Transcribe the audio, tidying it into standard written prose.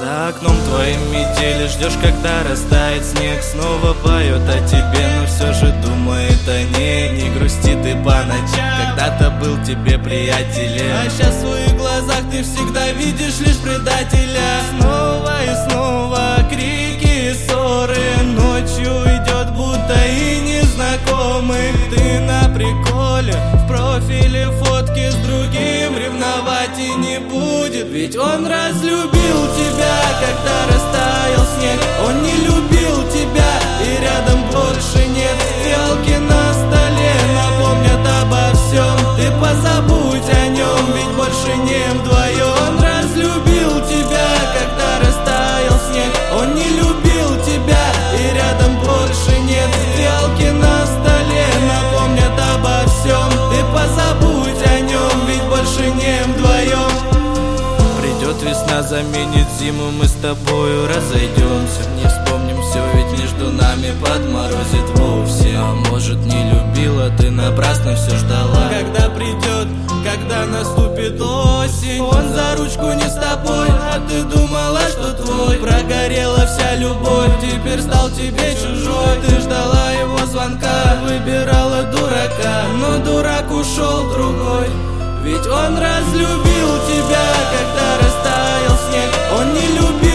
За окном твоим метели, ждешь, когда растает снег. Снова поет о тебе, но все же думает о ней. Не грусти ты по ночам, когда-то был тебе приятелем, а сейчас в своих глазах ты всегда видишь лишь предателя. Снова и снова крики и ссоры, ночью идет будто и незнакомый. Ты на приколе, в профиле фотки с другим, ревновать и не будет, ведь он разлюбил тебя, когда растаял снег. Он не любил тебя, и рядом больше нет. Фиалки на столе напомнят обо всем. Ты позабудь о нем, ведь больше не вдвоем. Он разлюбил тебя, когда растаял снег. Он не любил тебя, и рядом больше нет. Фиалки на столе напомнят обо всем. Ты позабудь о нем, ведь больше не вдвоем. Придет весна, заменит зиму, мы с тобою разойдемся. Не вспомним все, ведь между нами подморозит вовсе. А может, не любила, ты напрасно все ждала. Когда придет, когда наступит осень, он за ручку не с тобой, а ты думала, что твой. Прогорела вся любовь, теперь стал тебе чужой. Ты ждала его звонка, выбирала дурака, но дурак ушел другой. Ведь он разлюбил тебя, когда растаял снег. Он не любил